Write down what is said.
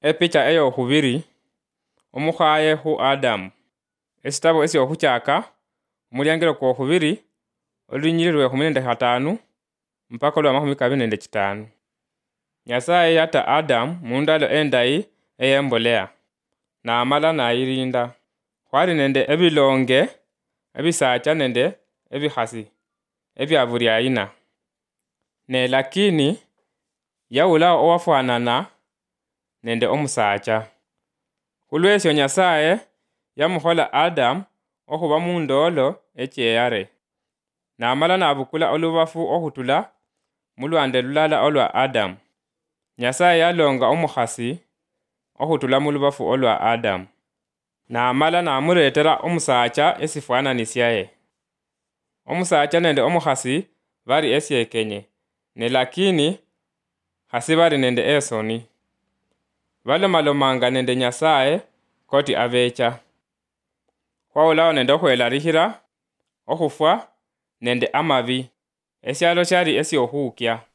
Epicha eyo khubiri omukhaye khu Adamu. Esitabo esyo khuchaka umulyangilo kwa khubiri olunyili lwe 15 mpaka lwa 25. Nyasaye yata Adamu mundalo endayi eyembolea na amala nayilinda. Khwali nende ebilonge ebisacha nende ebikhasi ebya buli aina. Ne lakini yawulawo owafwanana nende omusacha. Khulwesyo Nyasaye yamukhola Adamu okhuba mundolo echeyare. Namala nabukula olubafu okhutula mulwande lulala olwa Adamu. Nyasaye yalonga omukhasi okhutula mulubafu olwa Adamu. Namala namuretera omusacha esifwananisyaye. Omusacha nende omukhasi bali esyekenye, ne lakini khasi bali nende esoni. Balomalomanga nende Nyasaye koti abecha. Khwawulawo nende okhwelalikhila, okhufwa nende amabi. Esyalo syali esyokhukya.